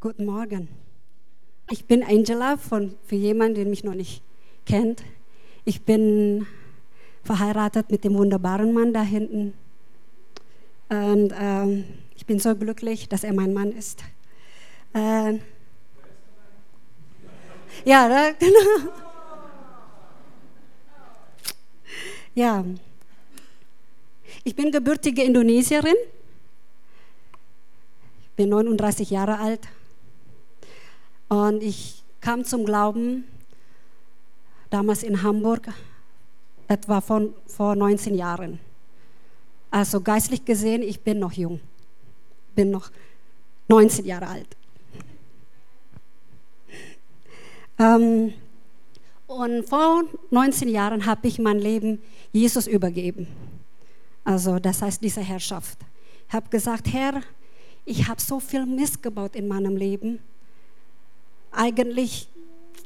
Guten Morgen. Ich bin Angela, für jemanden, der mich noch nicht kennt. Ich bin verheiratet mit dem wunderbaren Mann da hinten. Und ich bin so glücklich, dass er mein Mann ist. Ja, genau. Ja. Ich bin gebürtige Indonesierin. Ich bin 39 Jahre alt. Und ich kam zum Glauben damals in Hamburg, etwa vor 19 Jahren. Also geistlich gesehen, ich bin noch jung. Bin noch 19 Jahre alt. Und vor 19 Jahren habe ich mein Leben Jesus übergeben. Also das heißt diese Herrschaft. Ich habe gesagt, Herr, ich habe so viel Mist gebaut in meinem Leben. Eigentlich,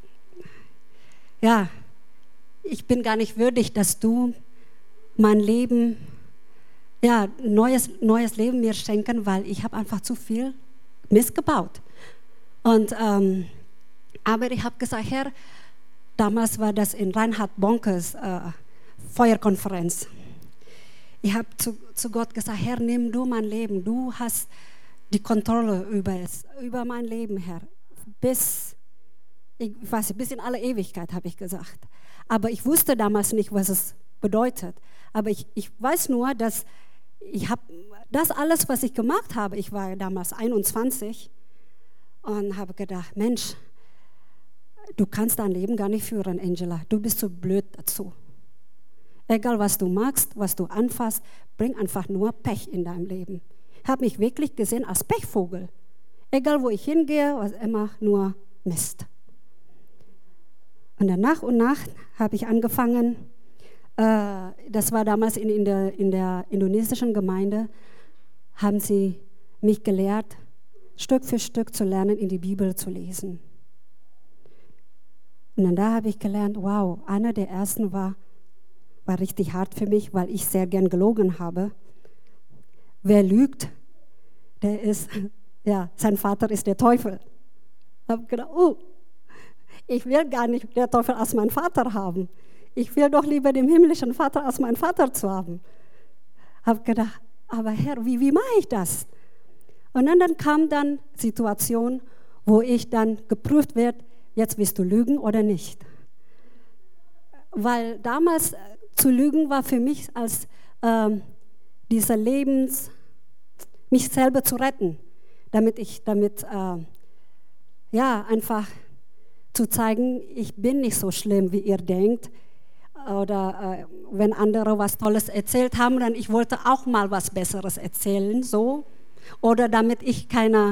ja, ich bin gar nicht würdig, dass du mein Leben, ja, neues Leben mir schenken, weil ich habe einfach zu viel Mist gebaut. Und, aber ich habe gesagt, Herr, damals war das in Reinhard Bonkes Feuerkonferenz. Ich habe zu Gott gesagt, Herr, nimm du mein Leben, du hast die Kontrolle über mein Leben, Herr. Bis in alle Ewigkeit, habe ich gesagt. Aber ich wusste damals nicht, was es bedeutet. Aber ich weiß nur, dass ich habe das alles, was ich gemacht habe, ich war damals 21 und habe gedacht, Mensch, du kannst dein Leben gar nicht führen, Angela. Du bist zu blöd dazu. Egal, was du magst, was du anfasst, bring einfach nur Pech in deinem Leben. Ich habe mich wirklich gesehen als Pechvogel. Egal, wo ich hingehe, was immer nur Mist. Und dann nach und nach habe ich angefangen, das war damals in der indonesischen Gemeinde, haben sie mich gelehrt, Stück für Stück zu lernen, in die Bibel zu lesen. Und dann da habe ich gelernt, wow, einer der ersten war richtig hart für mich, weil ich sehr gern gelogen habe. Wer lügt, der ist, ja, sein Vater ist der Teufel. Ich habe gedacht, ich will gar nicht den Teufel als meinen Vater haben. Ich will doch lieber den himmlischen Vater als meinen Vater zu haben. Ich habe gedacht, aber Herr, wie mache ich das? Und dann kam dann Situation, wo ich dann geprüft werde, jetzt willst du lügen oder nicht? Weil damals zu lügen war für mich als dieser mich selber zu retten, damit einfach zu zeigen, ich bin nicht so schlimm, wie ihr denkt. Oder wenn andere was Tolles erzählt haben, dann ich wollte auch mal was Besseres erzählen, so. Oder damit ich keine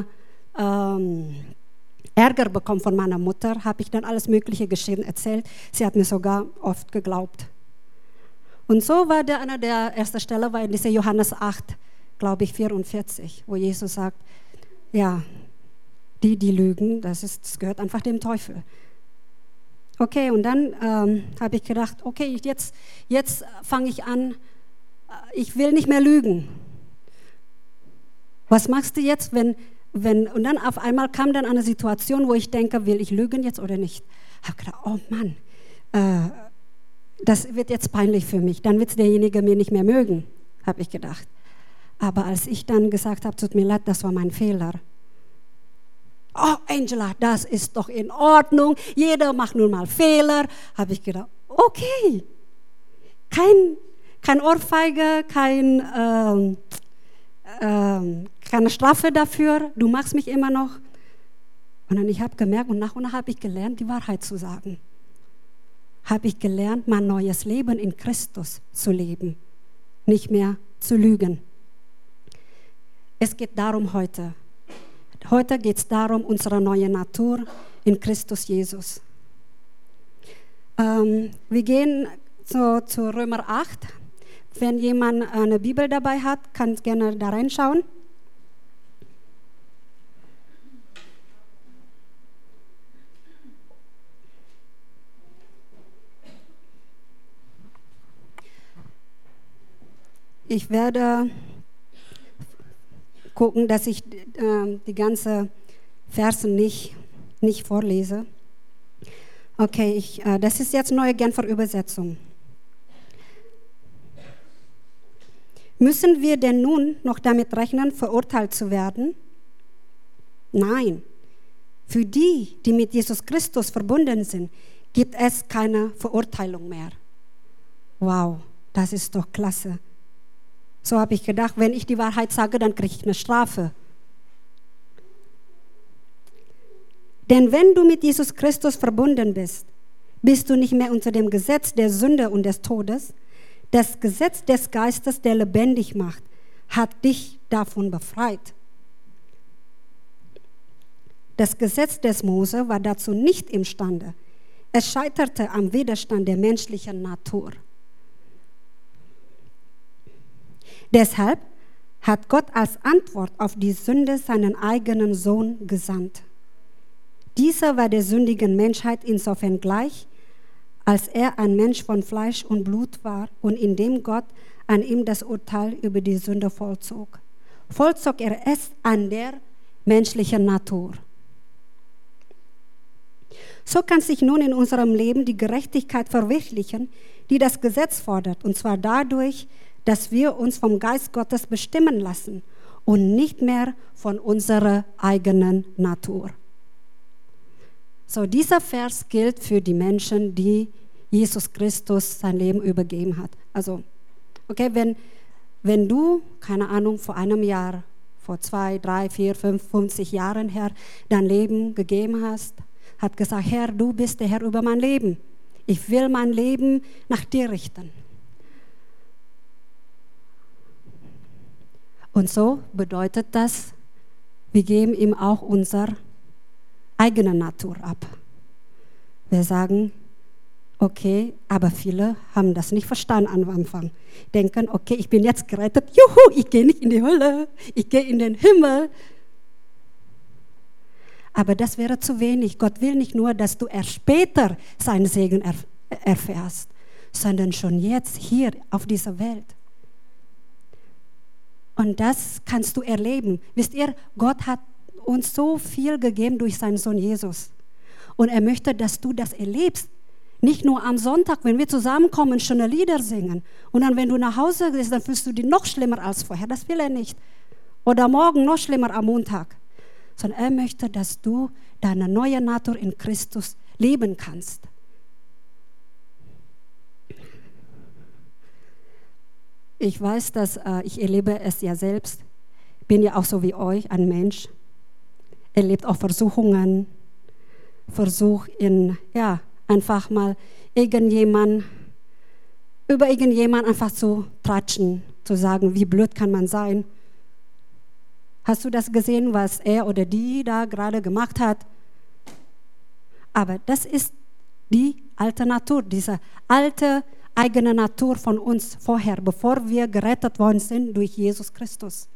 Ärger bekomme von meiner Mutter, habe ich dann alles mögliche Geschehen erzählt. Sie hat mir sogar oft geglaubt. Und so war einer der ersten Stelle war in dieser Johannes 8, glaube ich, 44, wo Jesus sagt, ja, die lügen, das gehört einfach dem Teufel. Okay, und dann habe ich gedacht, okay, jetzt fange ich an, ich will nicht mehr lügen. Was machst du jetzt, und dann auf einmal kam dann eine Situation, wo ich denke, will ich lügen jetzt oder nicht? Ich habe gedacht, oh Mann, das wird jetzt peinlich für mich, dann wird derjenige mir nicht mehr mögen, habe ich gedacht. Aber als ich dann gesagt habe, tut mir leid, das war mein Fehler. Oh, Angela, das ist doch in Ordnung, jeder macht nun mal Fehler. Habe ich gedacht, okay, kein Ohrfeige, keine Strafe dafür, du magst mich immer noch. Und dann ich habe gemerkt und nach habe ich gelernt, die Wahrheit zu sagen. Habe ich gelernt, mein neues Leben in Christus zu leben, nicht mehr zu lügen. Es geht darum heute. Heute geht es darum, unsere neue Natur in Christus Jesus. Wir gehen zu Römer 8. Wenn jemand eine Bibel dabei hat, kann gerne da reinschauen. Ich werde gucken, dass ich die ganze Verse nicht vorlese. Okay, das ist jetzt neue Genfer Übersetzung. Müssen wir denn nun noch damit rechnen, verurteilt zu werden? Nein. Für die, die mit Jesus Christus verbunden sind, gibt es keine Verurteilung mehr. Wow, das ist doch klasse. So habe ich gedacht, wenn ich die Wahrheit sage, dann kriege ich eine Strafe. Denn wenn du mit Jesus Christus verbunden bist, bist du nicht mehr unter dem Gesetz der Sünde und des Todes. Das Gesetz des Geistes, der lebendig macht, hat dich davon befreit. Das Gesetz des Mose war dazu nicht imstande. Es scheiterte am Widerstand der menschlichen Natur. Deshalb hat Gott als Antwort auf die Sünde seinen eigenen Sohn gesandt. Dieser war der sündigen Menschheit insofern gleich, als er ein Mensch von Fleisch und Blut war und indem Gott an ihm das Urteil über die Sünde vollzog. Vollzog er es an der menschlichen Natur. So kann sich nun in unserem Leben die Gerechtigkeit verwirklichen, die das Gesetz fordert, und zwar dadurch, dass wir uns vom Geist Gottes bestimmen lassen und nicht mehr von unserer eigenen Natur. So, dieser Vers gilt für die Menschen, die Jesus Christus sein Leben übergeben hat. Also, okay, wenn du, keine Ahnung, vor einem Jahr, vor 2, 3, 4, 5, 50 Jahren her dein Leben gegeben hast, hat gesagt, Herr, du bist der Herr über mein Leben. Ich will mein Leben nach dir richten. Und so bedeutet das, wir geben ihm auch unsere eigene Natur ab. Wir sagen, okay, aber viele haben das nicht verstanden am Anfang. Denken, okay, ich bin jetzt gerettet, juhu, ich gehe nicht in die Hölle, ich gehe in den Himmel. Aber das wäre zu wenig. Gott will nicht nur, dass du erst später seinen Segen erfährst, sondern schon jetzt hier auf dieser Welt. Und das kannst du erleben. Wisst ihr, Gott hat uns so viel gegeben durch seinen Sohn Jesus. Und er möchte, dass du das erlebst. Nicht nur am Sonntag, wenn wir zusammenkommen, schöne Lieder singen. Und dann, wenn du nach Hause gehst, dann fühlst du dich noch schlimmer als vorher. Das will er nicht. Oder morgen noch schlimmer am Montag. Sondern er möchte, dass du deine neue Natur in Christus leben kannst. Ich weiß, dass ich erlebe es ja selbst. Ich bin ja auch so wie euch, ein Mensch. Erlebt auch Versuchungen. Versuch einfach mal über irgendjemand einfach zu tratschen, zu sagen, wie blöd kann man sein. Hast du das gesehen, was er oder die da gerade gemacht hat? Aber das ist die alte Natur, diese alte eigene Natur von uns vorher, bevor wir gerettet worden sind durch Jesus Christus.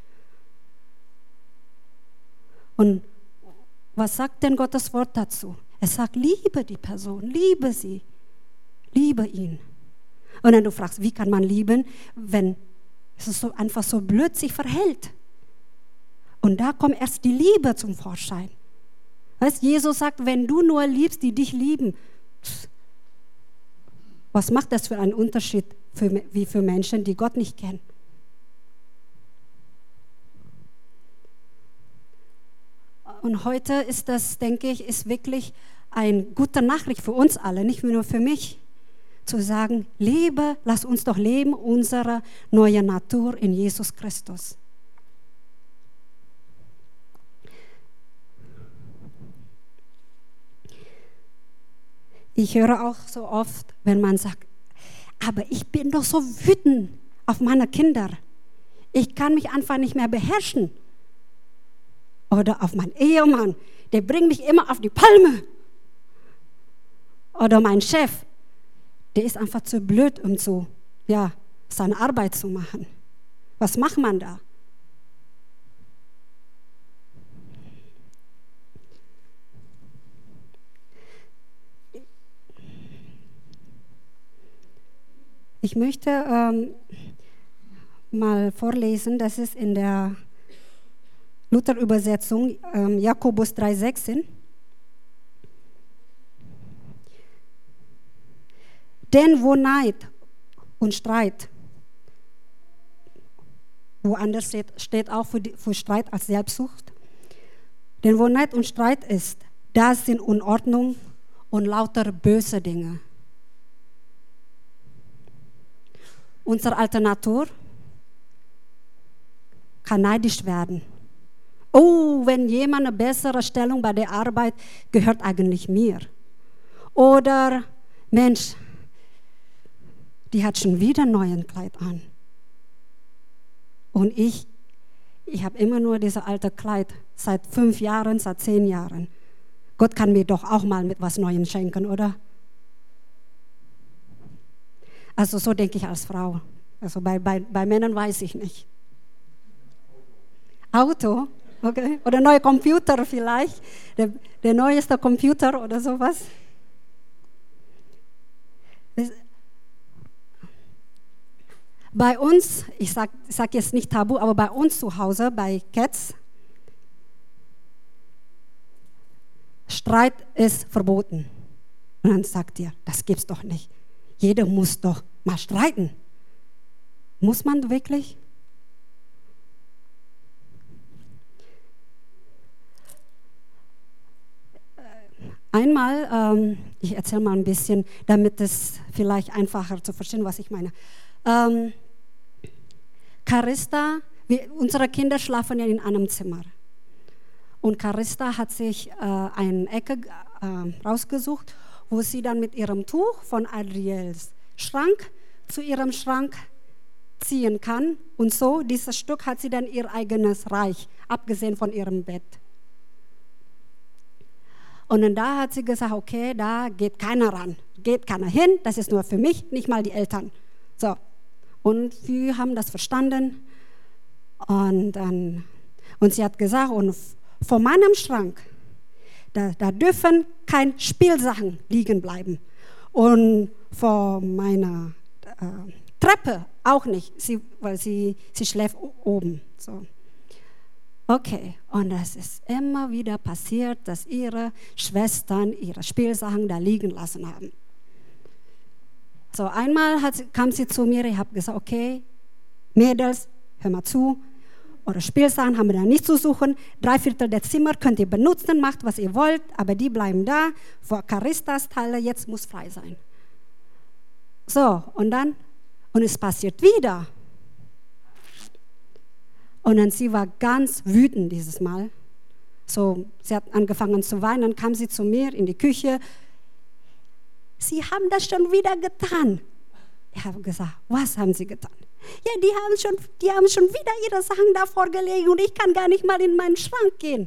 Und was sagt denn Gottes Wort dazu? Er sagt, liebe die Person, liebe sie, liebe ihn. Und dann du fragst, wie kann man lieben, wenn es so einfach so blöd sich verhält? Und da kommt erst die Liebe zum Vorschein. Weißt, Jesus sagt, wenn du nur liebst, die dich lieben, was macht das für einen Unterschied wie für Menschen, die Gott nicht kennen? Und heute ist das, denke ich, ist wirklich eine gute Nachricht für uns alle, nicht nur für mich, zu sagen, lass uns doch leben, unsere neue Natur in Jesus Christus. Ich höre auch so oft, wenn man sagt, aber ich bin doch so wütend auf meine Kinder. Ich kann mich einfach nicht mehr beherrschen. Oder auf meinen Ehemann, der bringt mich immer auf die Palme. Oder mein Chef, der ist einfach zu blöd, um seine Arbeit zu machen. Was macht man da? Ich möchte mal vorlesen, das ist in der Luther-Übersetzung, Jakobus 3,16. Denn wo Neid und Streit, woanders steht auch für Streit als Selbstsucht, denn wo Neid und Streit ist, da sind Unordnung und lauter böse Dinge. Unsere alte Natur kann neidisch werden. Oh, wenn jemand eine bessere Stellung bei der Arbeit gehört eigentlich mir. Oder, Mensch, die hat schon wieder ein neues Kleid an. Und ich habe immer nur dieses alte Kleid, seit 5 Jahren, seit 10 Jahren. Gott kann mir doch auch mal mit was Neuem schenken, oder? Also so denke ich als Frau. Also bei Männern weiß ich nicht. Auto, okay. Oder neuer Computer vielleicht. Der neueste Computer oder sowas. Bei uns, ich sag jetzt nicht Tabu, aber bei uns zu Hause, bei Cats, Streit ist verboten. Und dann sagt ihr, das gibt's doch nicht. Jeder muss doch mal streiten. Muss man wirklich? Einmal, ich erzähle mal ein bisschen, damit es vielleicht einfacher zu verstehen, was ich meine. Carista, unsere Kinder schlafen ja in einem Zimmer. Und Carista hat sich eine Ecke rausgesucht, wo sie dann mit ihrem Tuch von Adriels Schrank zu ihrem Schrank ziehen kann. Und so, dieses Stück hat sie dann ihr eigenes Reich, abgesehen von ihrem Bett. Und dann da hat sie gesagt, okay, da geht keiner ran, geht keiner hin, das ist nur für mich, nicht mal die Eltern. So. Und wir haben das verstanden. Und sie hat gesagt, und vor meinem Schrank, da dürfen keine Spielsachen liegen bleiben. Und vor meiner Treppe auch nicht, weil sie schläft oben. So. Okay, und es ist immer wieder passiert, dass ihre Schwestern ihre Spielsachen da liegen lassen haben. So, einmal kam sie zu mir, ich habe gesagt, okay, Mädels, hör mal zu, eure Spielsachen haben wir da nicht zu suchen, 3/4 der Zimmer könnt ihr benutzen, macht was ihr wollt, aber die bleiben da, vor Caristas Teile, jetzt muss frei sein. So, und es passiert wieder. Und dann sie war ganz wütend dieses Mal. So, sie hat angefangen zu weinen, dann kam sie zu mir in die Küche. Sie haben das schon wieder getan. Ich habe gesagt, was haben Sie getan? Ja, die haben schon wieder ihre Sachen da vorgelegt und ich kann gar nicht mal in meinen Schrank gehen.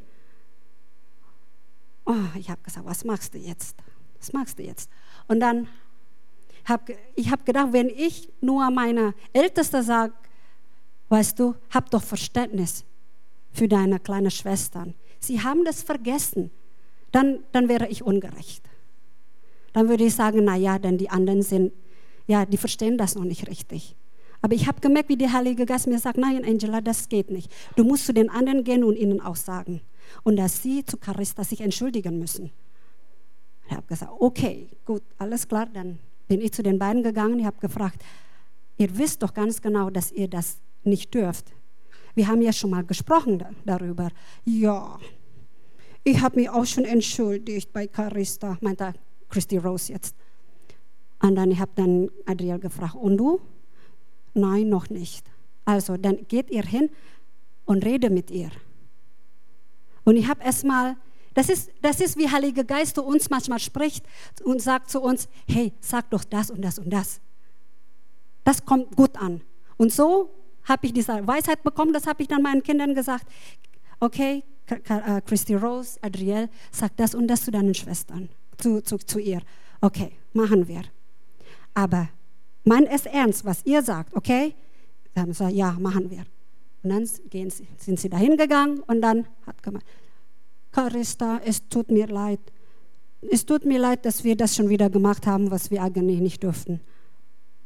Oh, ich habe gesagt, was machst du jetzt? Was machst du jetzt? Und dann ich habe gedacht, wenn ich nur meiner Älteste sage, weißt du, hab doch Verständnis für deine kleinen Schwestern. Sie haben das vergessen. Dann wäre ich ungerecht. Dann würde ich sagen, naja, denn die anderen die verstehen das noch nicht richtig. Aber ich habe gemerkt, wie der Heilige Geist mir sagt, nein, Angela, das geht nicht. Du musst zu den anderen gehen und ihnen auch sagen. Und dass sie zu Carista sich entschuldigen müssen. Ich habe gesagt, okay, gut, alles klar. Dann bin ich zu den beiden gegangen. Ich habe gefragt, ihr wisst doch ganz genau, dass ihr das nicht dürft. Wir haben ja schon mal gesprochen darüber. Ja, ich habe mich auch schon entschuldigt bei Carista, meinte Christy Rose jetzt. Und dann habe dann Adriel gefragt, und du? Nein, noch nicht. Also, dann geht ihr hin und redet mit ihr. Und ich habe erstmal, das ist wie Heiliger Geist zu uns manchmal spricht und sagt zu uns, hey, sag doch das und das und das. Das kommt gut an. Und so habe ich diese Weisheit bekommen, das habe ich dann meinen Kindern gesagt. Okay, Christy Rose, Adriel, sag das und das zu deinen Schwestern, zu ihr. Okay, machen wir. Aber meint es ernst, was ihr sagt, okay? Dann haben sie gesagt, ja, machen wir. Und dann sind sie dahin gegangen und dann hat gemeint, Carista, es tut mir leid. Es tut mir leid, dass wir das schon wieder gemacht haben, was wir eigentlich nicht durften.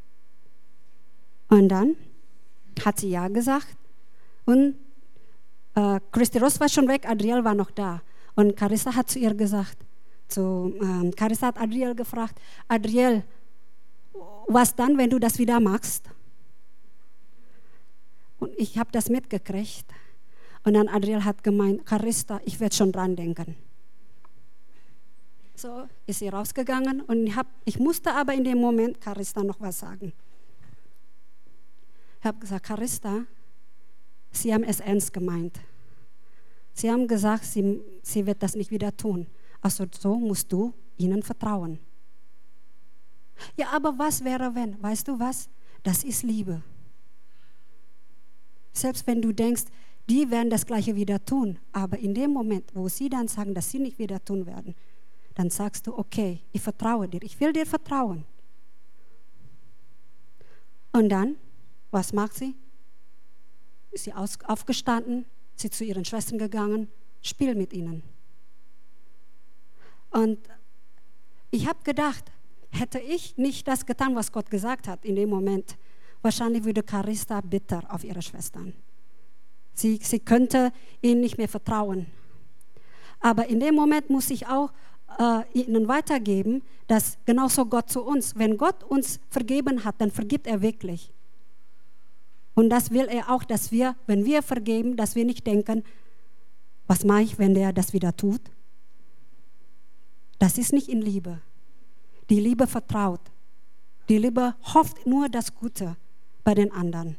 Und dann hat sie ja gesagt und Christi Ross war schon weg, Adriel war noch da. Und Carissa hat zu ihr gesagt, Carissa hat Adriel gefragt, Adriel, was dann, wenn du das wieder machst? Und ich habe das mitgekriegt. Und dann Adriel hat gemeint, Carissa, ich werde schon dran denken. So ist sie rausgegangen und ich musste aber in dem Moment Carissa noch was sagen. Ich habe gesagt, Carissa, Sie haben es ernst gemeint. Sie haben gesagt, sie wird das nicht wieder tun. Also so musst du ihnen vertrauen. Ja, aber was wäre, wenn? Weißt du was? Das ist Liebe. Selbst wenn du denkst, die werden das Gleiche wieder tun, aber in dem Moment, wo sie dann sagen, dass sie nicht wieder tun werden, dann sagst du, okay, ich vertraue dir, ich will dir vertrauen. Und dann, was macht sie? Ist sie aufgestanden, sie zu ihren Schwestern gegangen, spielt mit ihnen. Und ich habe gedacht, hätte ich nicht das getan, was Gott gesagt hat in dem Moment, wahrscheinlich würde Carissa bitter auf ihre Schwestern. Sie könnte ihnen nicht mehr vertrauen. Aber in dem Moment muss ich auch ihnen weitergeben, dass genauso Gott zu uns, wenn Gott uns vergeben hat, dann vergibt er wirklich. Und das will er auch, dass wir, wenn wir vergeben, dass wir nicht denken, was mache ich, wenn der das wieder tut? Das ist nicht in Liebe. Die Liebe vertraut. Die Liebe hofft nur das Gute bei den anderen.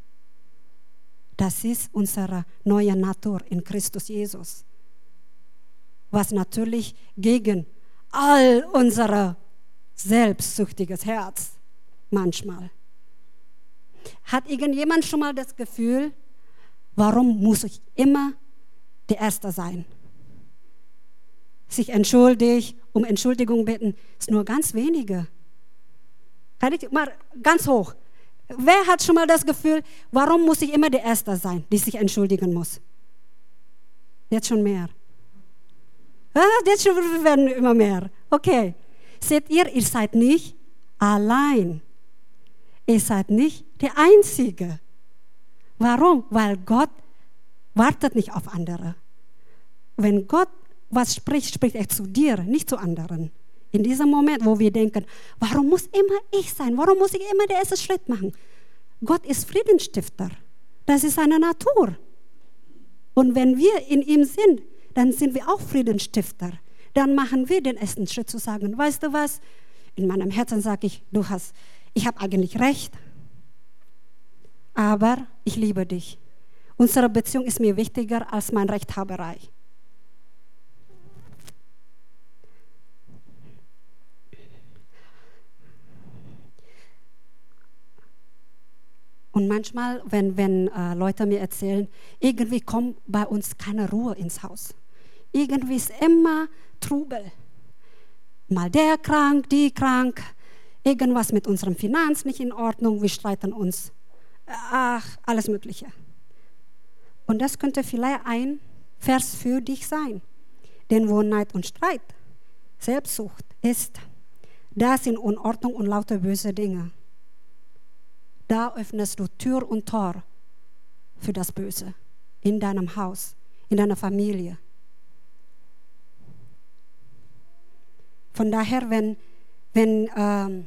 Das ist unsere neue Natur in Christus Jesus. Was natürlich gegen all unser selbstsüchtiges Herz manchmal. Hat irgendjemand schon mal das Gefühl, warum muss ich immer der Erste sein? Sich um Entschuldigung bitten, ist nur ganz wenige. Kann ich mal ganz hoch. Wer hat schon mal das Gefühl, warum muss ich immer der Erste sein, die sich entschuldigen muss? Jetzt schon mehr. Jetzt schon werden immer mehr. Okay. Seht ihr, ihr seid nicht allein. Ihr seid nicht der Einzige. Warum? Weil Gott wartet nicht auf andere. Wenn Gott was spricht, spricht er zu dir, nicht zu anderen. In diesem Moment, wo wir denken, warum muss immer ich sein? Warum muss ich immer den ersten Schritt machen? Gott ist Friedensstifter. Das ist seine Natur. Und wenn wir in ihm sind, dann sind wir auch Friedensstifter. Dann machen wir den ersten Schritt zu sagen, weißt du was? In meinem Herzen sage ich, ich habe eigentlich recht, aber ich liebe dich. Unsere Beziehung ist mir wichtiger als meine Rechthaberei. Und manchmal, wenn Leute mir erzählen, irgendwie kommt bei uns keine Ruhe ins Haus. Irgendwie ist immer Trubel. Mal der krank, die krank, irgendwas mit unserem Finanz nicht in Ordnung, wir streiten uns. Ach, alles Mögliche. Und das könnte vielleicht ein Vers für dich sein. Denn wo Neid und Streit, Selbstsucht ist, da sind Unordnung und lauter böse Dinge. Da öffnest du Tür und Tor für das Böse in deinem Haus, in deiner Familie. Von daher, wenn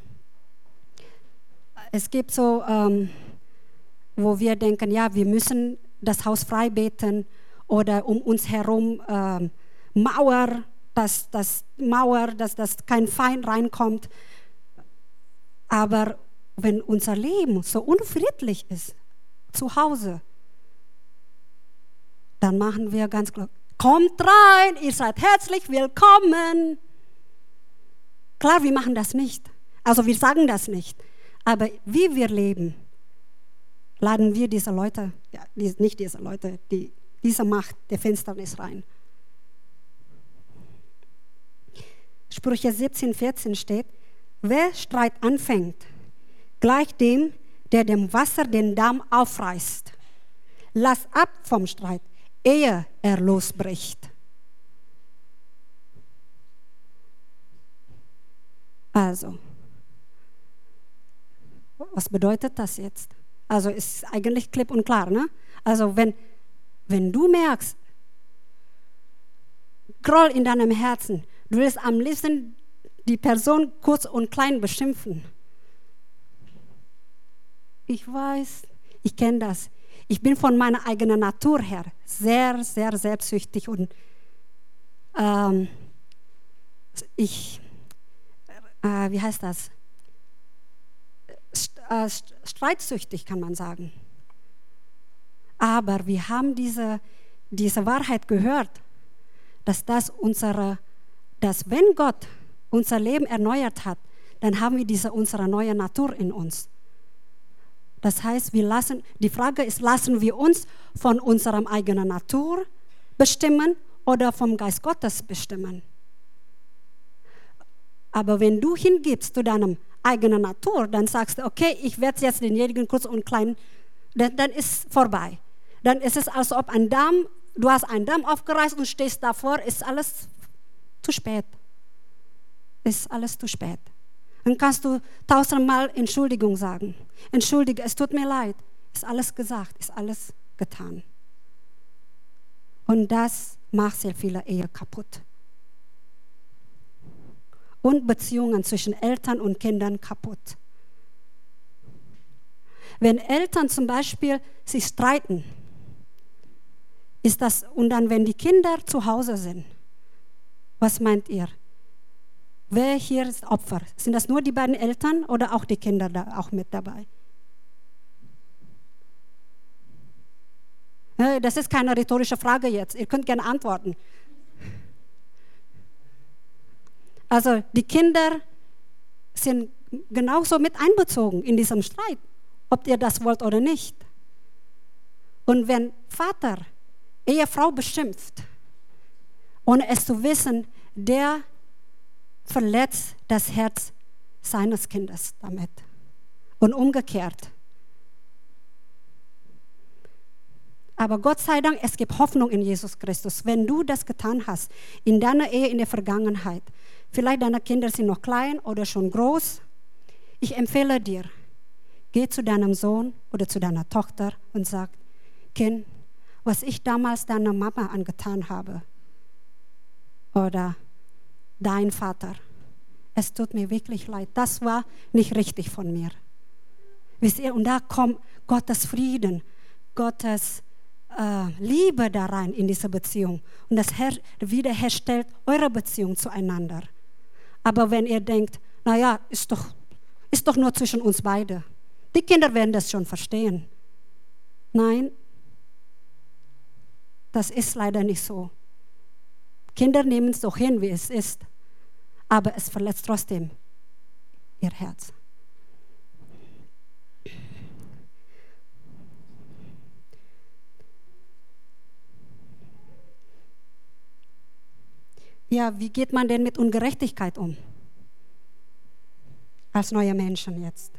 es gibt so, wo wir denken, ja, wir müssen das Haus frei beten oder um uns herum Mauer, dass kein Feind reinkommt. Aber wenn unser Leben so unfriedlich ist, zu Hause, dann machen wir ganz klar, kommt rein, ihr seid herzlich willkommen. Klar, wir machen das nicht. Also wir sagen das nicht. Aber wie wir leben, laden wir diese Leute, ja, nicht diese Leute, diese Macht der Finsternis rein. Sprüche 17,14 steht, wer Streit anfängt, gleich dem, der dem Wasser den Damm aufreißt. Lass ab vom Streit, ehe er losbricht. Also, was bedeutet das jetzt? Also ist eigentlich klipp und klar, ne? Also wenn Wenn du merkst, Groll in deinem Herzen, du willst am liebsten die Person kurz und klein beschimpfen. Ich weiß, ich kenne das. Ich bin von meiner eigenen Natur her sehr, sehr selbstsüchtig und wie heißt das? Streitsüchtig, kann man sagen. Aber wir haben diese Wahrheit gehört, dass wenn Gott unser Leben erneuert hat, dann haben wir unsere neue Natur in uns. Das heißt, die Frage ist, lassen wir uns von unserer eigenen Natur bestimmen oder vom Geist Gottes bestimmen? Aber wenn du hingibst zu deiner eigenen Natur, dann sagst du, okay, ich werde jetzt denjenigen kurz und klein, dann ist es vorbei. Dann ist es, als ob du hast einen Damm aufgereißt und stehst davor, ist alles zu spät. Ist alles zu spät. Dann kannst du 1000-mal Entschuldigung sagen. Entschuldige, es tut mir leid. Ist alles gesagt, ist alles getan. Und das macht sehr viele Ehen kaputt. Und Beziehungen zwischen Eltern und Kindern kaputt. Wenn Eltern zum Beispiel sich streiten, und dann, wenn die Kinder zu Hause sind, was meint ihr? Wer hier ist Opfer? Sind das nur die beiden Eltern oder auch die Kinder da auch mit dabei? Das ist keine rhetorische Frage jetzt. Ihr könnt gerne antworten. Also die Kinder sind genauso mit einbezogen in diesem Streit, ob ihr das wollt oder nicht. Und wenn Vater Ehefrau beschimpft, ohne es zu wissen, der verletzt das Herz seines Kindes damit. Und umgekehrt. Aber Gott sei Dank, es gibt Hoffnung in Jesus Christus. Wenn du das getan hast, in deiner Ehe in der Vergangenheit, vielleicht deine Kinder sind noch klein oder schon groß, ich empfehle dir, geh zu deinem Sohn oder zu deiner Tochter und sag, Kind, was ich damals deiner Mama angetan habe oder dein Vater, es tut mir wirklich leid, das war nicht richtig von mir. Wisst ihr, und da kommt Gottes Frieden, Gottes Liebe da rein in diese Beziehung und das wiederherstellt eure Beziehung zueinander. Aber wenn ihr denkt, naja, ist doch nur zwischen uns beide, die Kinder werden das schon verstehen. Nein, das ist leider nicht so. Kinder nehmen es doch hin, wie es ist, aber es verletzt trotzdem ihr Herz. Ja, wie geht man denn mit Ungerechtigkeit um? Als neue Menschen jetzt.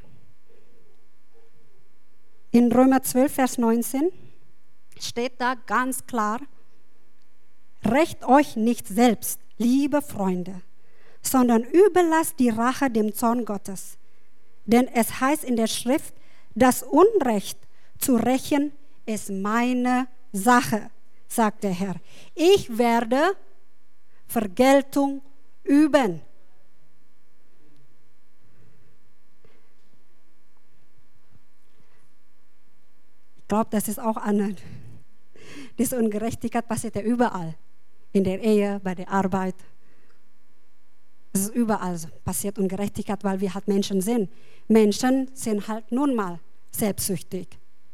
In Römer 12, Vers 19 steht da ganz klar, rächt euch nicht selbst, liebe Freunde, sondern überlasst die Rache dem Zorn Gottes. Denn es heißt in der Schrift, das Unrecht zu rächen ist meine Sache, sagt der Herr. Ich werde Vergeltung üben. Ich glaube, das ist auch diese Ungerechtigkeit passiert ja überall. In der Ehe, bei der Arbeit. Es ist überall so. Passiert Ungerechtigkeit, weil wir halt Menschen sind. Menschen sind halt nun mal selbstsüchtig.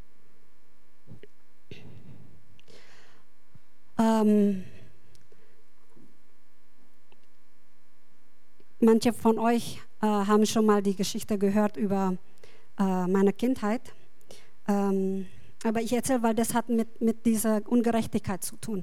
Manche von euch haben schon mal die Geschichte gehört über meine Kindheit. Aber ich erzähle, weil das hat mit dieser Ungerechtigkeit zu tun.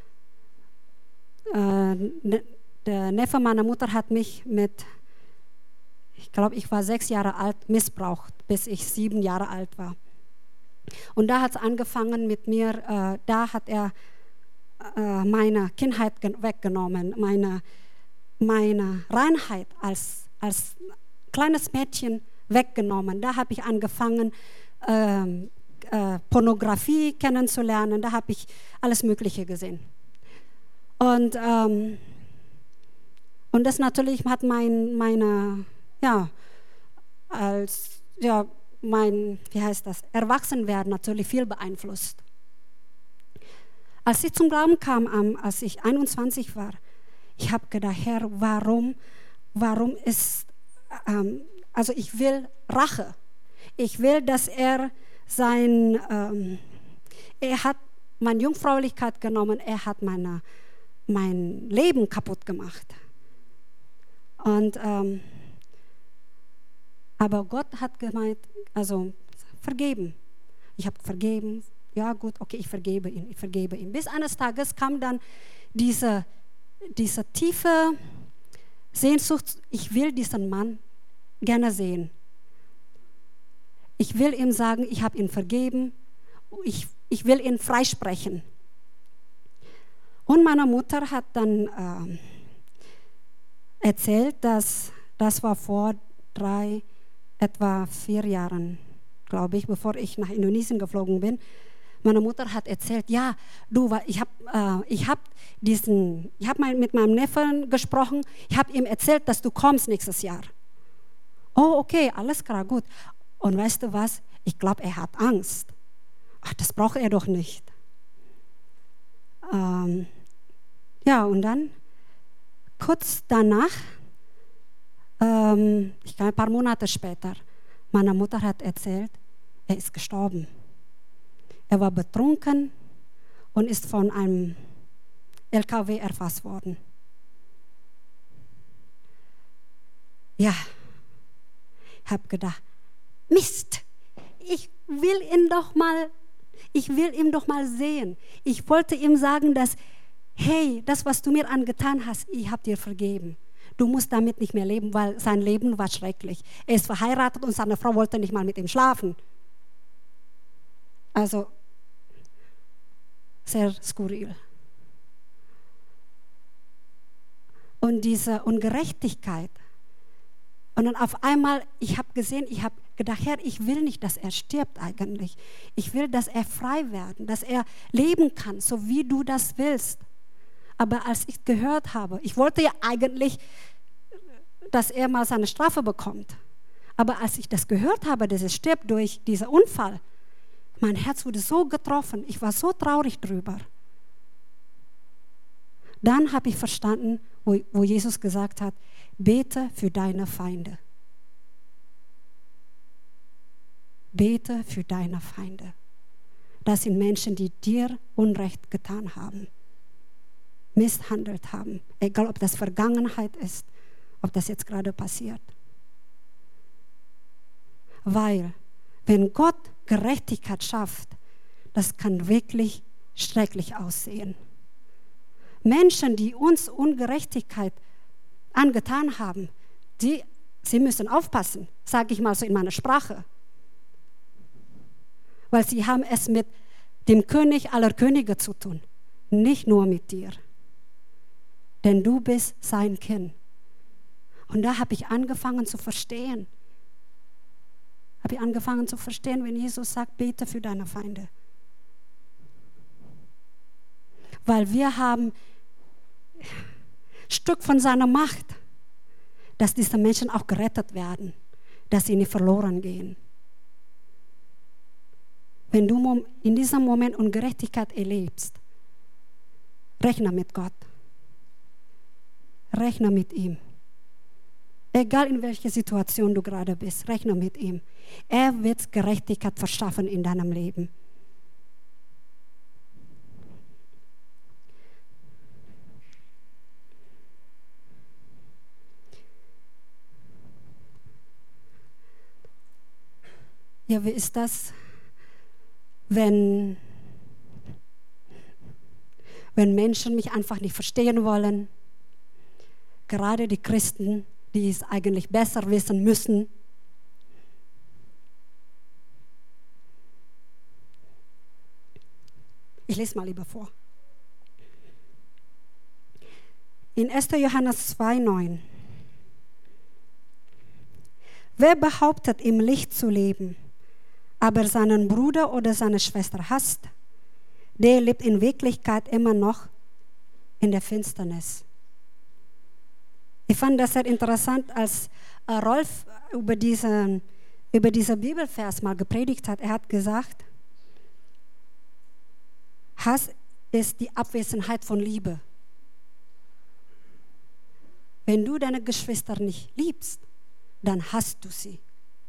Der Neffe meiner Mutter hat mich ich glaube, ich war 6 Jahre alt, missbraucht, bis ich 7 Jahre alt war. Und da hat es angefangen mit mir, da hat er meine Kindheit weggenommen, meine Reinheit als kleines Mädchen weggenommen. Da habe ich angefangen, Pornografie kennenzulernen, da habe ich alles Mögliche gesehen. Und das natürlich hat mein Erwachsenwerden natürlich viel beeinflusst. Als ich zum Glauben kam, als ich 21 war, ich habe gedacht, Herr, warum ist, also ich will Rache. Ich will, dass er hat meine Jungfräulichkeit genommen, er hat mein Leben kaputt gemacht. Und, aber Gott hat gemeint, also vergeben. Ich habe vergeben, ja gut, okay, ich vergebe ihm. Bis eines Tages kam dann diese tiefe Sehnsucht, ich will diesen Mann gerne sehen. Ich will ihm sagen, ich habe ihn vergeben, ich will ihn freisprechen. Und meine Mutter hat dann erzählt, dass das war vor etwa 4 Jahren, glaube ich, bevor ich nach Indonesien geflogen bin. Meine Mutter hat erzählt, ja, du, ich habe mit meinem Neffen gesprochen, ich habe ihm erzählt, dass du kommst nächstes Jahr. Oh, okay, alles klar, gut. Und weißt du was? Ich glaube, er hat Angst. Ach, das braucht er doch nicht. Ja, und dann kurz danach, ich glaube ein paar Monate später, meine Mutter hat erzählt, er ist gestorben. Er war betrunken und ist von einem LKW erfasst worden. Ja, ich habe gedacht, Mist, ich will ihn doch mal sehen. Ich wollte ihm sagen, dass, hey, das, was du mir angetan hast, ich habe dir vergeben. Du musst damit nicht mehr leben, weil sein Leben war schrecklich. Er ist verheiratet und seine Frau wollte nicht mal mit ihm schlafen. Also, sehr skurril. Und diese Ungerechtigkeit. Und dann auf einmal, ich habe gedacht, Herr, ich will nicht, dass er stirbt eigentlich. Ich will, dass er frei werden, dass er leben kann, so wie du das willst. Aber als ich gehört habe, ich wollte ja eigentlich, dass er mal seine Strafe bekommt. Aber als ich das gehört habe, dass er stirbt durch diesen Unfall, mein Herz wurde so getroffen, ich war so traurig drüber. Dann habe ich verstanden, wo Jesus gesagt hat, bete für deine Feinde. Bete für deine Feinde. Das sind Menschen, die dir Unrecht getan haben, misshandelt haben. Egal, ob das Vergangenheit ist, ob das jetzt gerade passiert. Weil, wenn Gott Gerechtigkeit schafft, das kann wirklich schrecklich aussehen. Menschen, die uns Ungerechtigkeit angetan haben, sie müssen aufpassen, sage ich mal so in meiner Sprache. Weil sie haben es mit dem König aller Könige zu tun, nicht nur mit dir. Denn du bist sein Kind. Und da habe ich angefangen zu verstehen. Wenn Jesus sagt, bete für deine Feinde. Weil wir haben ein Stück von seiner Macht, dass diese Menschen auch gerettet werden, dass sie nicht verloren gehen. Wenn du in diesem Moment Ungerechtigkeit erlebst, rechne mit Gott. Rechne mit ihm. Egal in welcher Situation du gerade bist, rechne mit ihm. Er wird Gerechtigkeit verschaffen in deinem Leben. Ja, wie ist das, wenn Menschen mich einfach nicht verstehen wollen? Gerade die Christen, die es eigentlich besser wissen müssen. Ich lese mal lieber vor. In 1. Johannes 2,9. Wer behauptet, im Licht zu leben, aber seinen Bruder oder seine Schwester hasst, der lebt in Wirklichkeit immer noch in der Finsternis. Ich fand das sehr interessant, als Rolf über diesen Bibelvers mal gepredigt hat. Er hat gesagt, Hass ist die Abwesenheit von Liebe. Wenn du deine Geschwister nicht liebst, dann hasst du sie.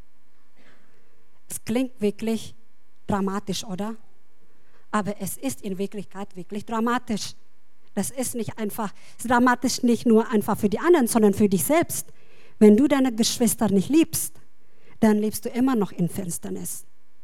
Es klingt wirklich dramatisch, oder? Aber es ist in Wirklichkeit wirklich dramatisch. Das ist nicht einfach, es ist dramatisch nicht nur einfach für die anderen, sondern für dich selbst. Wenn du deine Geschwister nicht liebst, dann lebst du immer noch in Finsternis.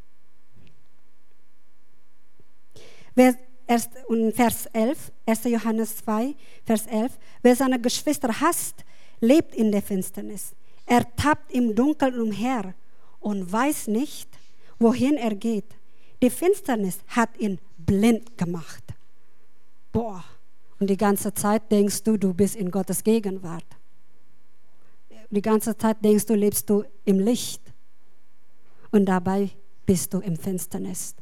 Vers 11, 1. Johannes 2, Vers 11, wer seine Geschwister hasst, lebt in der Finsternis. Er tappt im Dunkeln umher und weiß nicht, wohin er geht. Die Finsternis hat ihn blind gemacht. Boah, und die ganze Zeit denkst du, du bist in Gottes Gegenwart. Die ganze Zeit denkst du, lebst du im Licht. Und dabei bist du im Finsternis.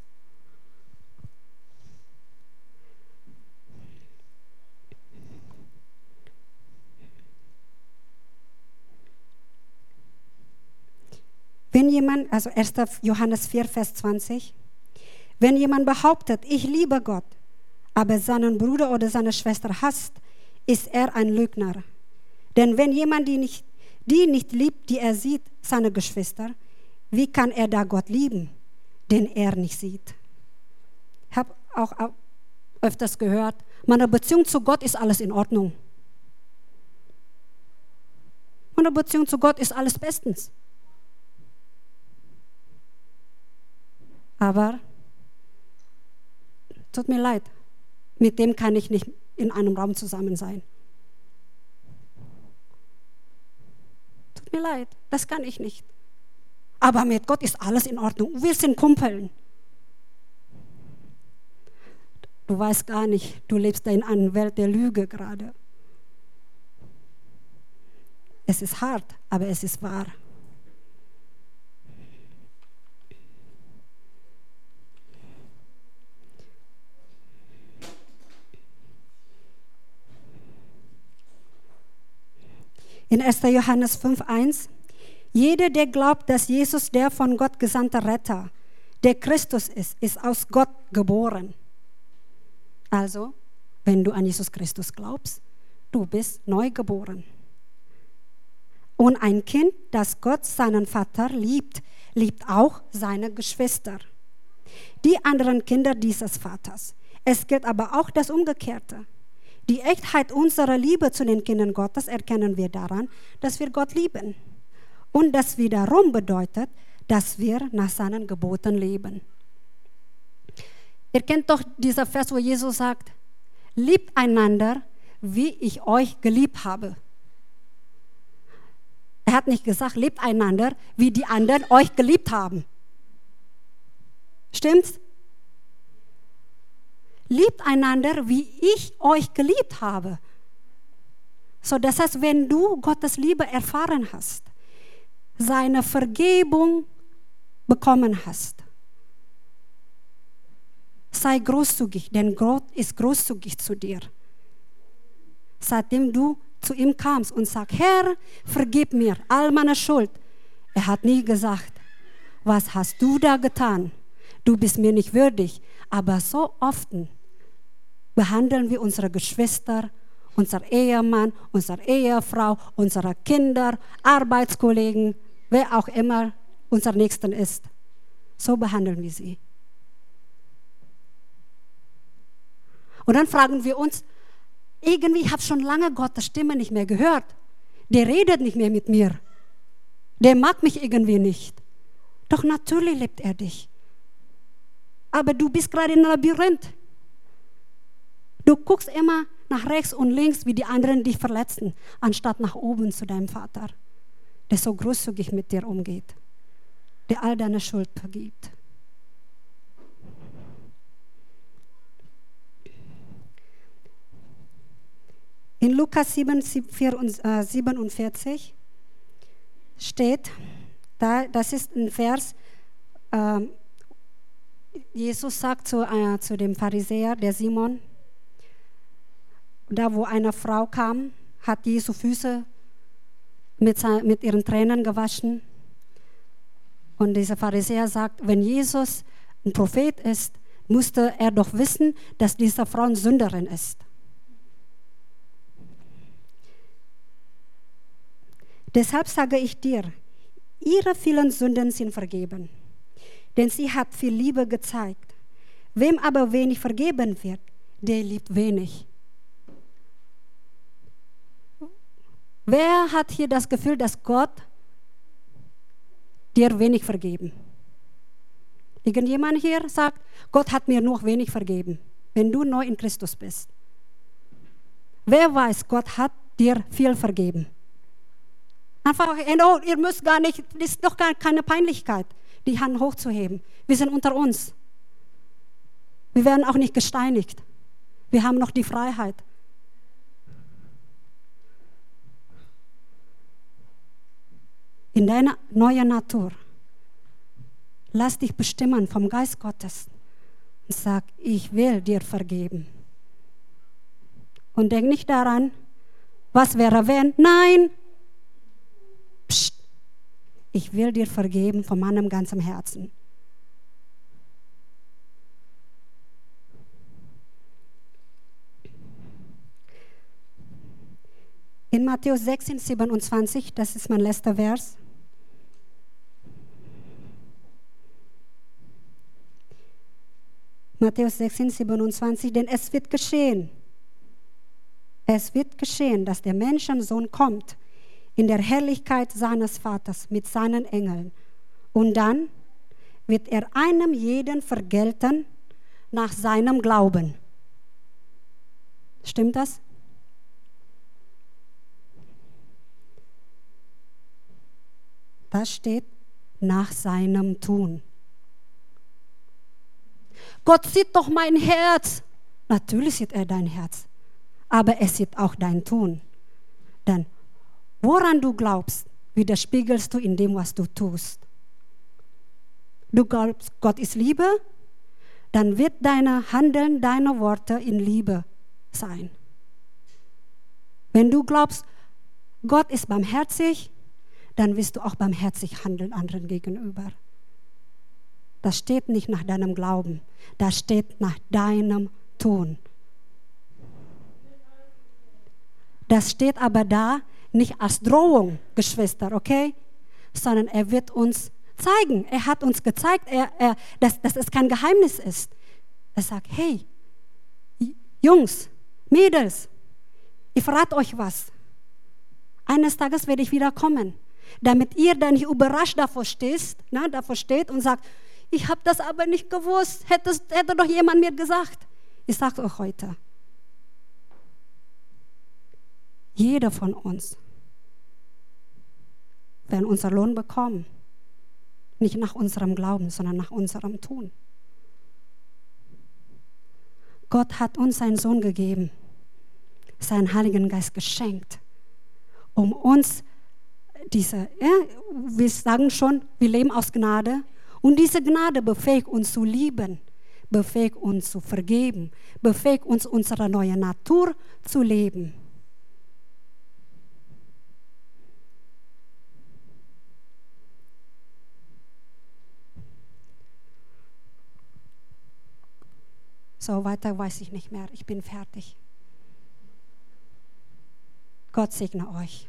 Wenn jemand, also 1. Johannes 4, Vers 20, wenn jemand behauptet, ich liebe Gott, aber seinen Bruder oder seine Schwester hasst, ist er ein Lügner. Denn wenn jemand die nicht liebt, die er sieht, seine Geschwister, wie kann er da Gott lieben, den er nicht sieht? Ich habe auch öfters gehört, meine Beziehung zu Gott ist alles in Ordnung. Meine Beziehung zu Gott ist alles bestens. Aber, tut mir leid, mit dem kann ich nicht in einem Raum zusammen sein. Tut mir leid, das kann ich nicht. Aber mit Gott ist alles in Ordnung. Wir sind Kumpeln. Du weißt gar nicht, du lebst da in einer Welt der Lüge gerade. Es ist hart, aber es ist wahr. In 1. Johannes 5,1: Jeder, der glaubt, dass Jesus der von Gott gesandte Retter, der Christus ist aus Gott geboren. Also, wenn du an Jesus Christus glaubst, du bist neu geboren. Und ein Kind, das Gott, seinen Vater, liebt auch seine Geschwister, die anderen Kinder dieses Vaters. Es gilt aber auch das Umgekehrte. Die Echtheit unserer Liebe zu den Kindern Gottes erkennen wir daran, dass wir Gott lieben. Und das wiederum bedeutet, dass wir nach seinen Geboten leben. Ihr kennt doch dieser Vers, wo Jesus sagt, liebt einander, wie ich euch geliebt habe. Er hat nicht gesagt, liebt einander, wie die anderen euch geliebt haben. Stimmt's? Liebt einander, wie ich euch geliebt habe. So, das heißt, wenn du Gottes Liebe erfahren hast, seine Vergebung bekommen hast, sei großzügig, denn Gott ist großzügig zu dir. Seitdem du zu ihm kamst und sagst, Herr, vergib mir all meine Schuld. Er hat nie gesagt, was hast du da getan? Du bist mir nicht würdig. Aber so oft behandeln wir unsere Geschwister, unser Ehemann, unsere Ehefrau, unsere Kinder, Arbeitskollegen, wer auch immer unser Nächsten ist. So behandeln wir sie. Und dann fragen wir uns, irgendwie, ich habe schon lange Gottes Stimme nicht mehr gehört. Der redet nicht mehr mit mir. Der mag mich irgendwie nicht. Doch natürlich liebt er dich. Aber du bist gerade in einem Labyrinth. Du guckst immer nach rechts und links, wie die anderen dich verletzen, anstatt nach oben zu deinem Vater, der so großzügig mit dir umgeht, der all deine Schuld vergibt. In Lukas 7,47 steht, das ist ein Vers, Jesus sagt zu dem Pharisäer, der Simon, da wo eine Frau kam, hat Jesu Füße mit ihren Tränen gewaschen. Und dieser Pharisäer sagt, wenn Jesus ein Prophet ist, musste er doch wissen, dass diese Frau eine Sünderin ist. Deshalb sage ich dir, ihre vielen Sünden sind vergeben, denn sie hat viel Liebe gezeigt. Wem aber wenig vergeben wird, der liebt wenig. Wer hat hier das Gefühl, dass Gott dir wenig vergeben? Irgendjemand hier sagt, Gott hat mir nur wenig vergeben, wenn du neu in Christus bist. Wer weiß, Gott hat dir viel vergeben? Einfach, ihr müsst gar nicht, das ist doch keine Peinlichkeit, die Hand hochzuheben. Wir sind unter uns. Wir werden auch nicht gesteinigt. Wir haben noch die Freiheit. In deiner neuen Natur, lass dich bestimmen vom Geist Gottes und sag, ich will dir vergeben. Und denk nicht daran, was wäre wenn? Nein! Psst. Ich will dir vergeben von meinem ganzen Herzen. In Matthäus 16, 27, das ist mein letzter Vers. Matthäus 16, 27, denn es wird geschehen, dass der Menschensohn kommt in der Herrlichkeit seines Vaters mit seinen Engeln. Und dann wird er einem jeden vergelten nach seinem Glauben. Stimmt das? Das steht nach seinem Tun. Gott sieht doch mein Herz. Natürlich sieht er dein Herz, aber er sieht auch dein Tun. Denn woran du glaubst, widerspiegelst du in dem, was du tust. Du glaubst, Gott ist Liebe, dann wird dein Handeln, deine Worte in Liebe sein. Wenn du glaubst, Gott ist barmherzig, dann wirst du auch barmherzig handeln anderen gegenüber. Das steht nicht nach deinem Glauben, das steht nach deinem Tun. Das steht aber da nicht als Drohung, Geschwister, okay? Sondern er wird uns zeigen. Er hat uns gezeigt, dass es kein Geheimnis ist. Er sagt, hey, Jungs, Mädels, ich verrate euch was. Eines Tages werde ich wieder kommen, damit ihr dann nicht überrascht davor steht und sagt, ich habe das aber nicht gewusst, hätte doch jemand mir gesagt. Ich sage euch heute, jeder von uns werden unseren Lohn bekommen. Nicht nach unserem Glauben, sondern nach unserem Tun. Gott hat uns seinen Sohn gegeben, seinen Heiligen Geist geschenkt, um uns wir sagen schon, wir leben aus Gnade und diese Gnade befähigt uns zu lieben, befähigt uns zu vergeben, befähigt uns, unsere neue Natur zu leben. So, weiter weiß ich nicht mehr. Ich bin fertig. Gott segne euch.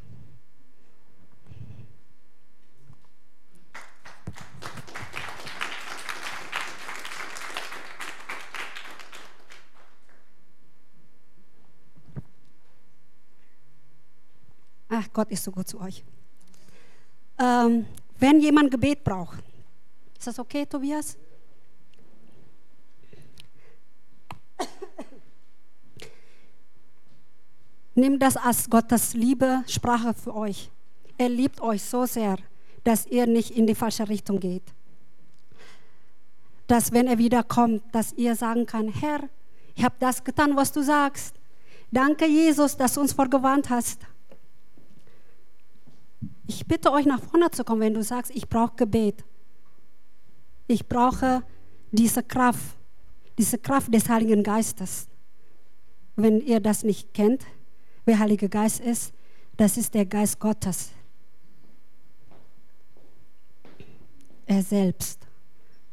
Ach, Gott ist so gut zu euch. Wenn jemand Gebet braucht, ist das okay, Tobias? Nehmt das als Gottes Liebessprache für euch. Er liebt euch so sehr, dass ihr nicht in die falsche Richtung geht. Dass wenn er wiederkommt, dass ihr sagen kann, Herr, ich habe das getan, was du sagst. Danke, Jesus, dass du uns vorgewarnt hast. Ich bitte euch, nach vorne zu kommen, wenn du sagst, ich brauche Gebet. Ich brauche diese Kraft des Heiligen Geistes. Wenn ihr das nicht kennt, wer Heiliger Geist ist, das ist der Geist Gottes. Er selbst.